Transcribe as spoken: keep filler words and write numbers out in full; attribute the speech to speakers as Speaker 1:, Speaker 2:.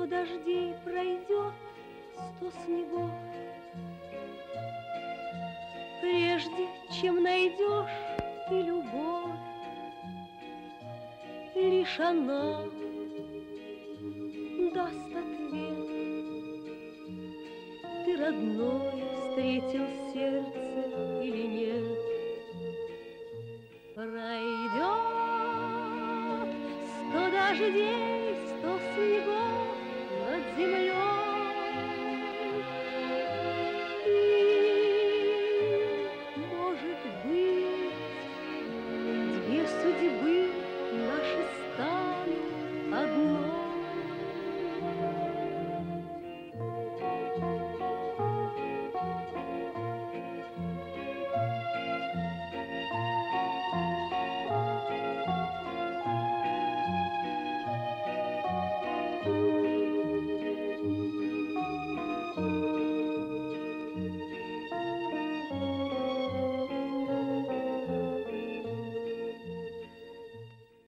Speaker 1: Сто дождей пройдет, сто снегов, прежде чем найдешь ты любовь. Лишь она даст ответ. Ты, родной, встретил сердце или нет? Пройдет сто дождей, сто снегов над землей, и, может быть, две судьбы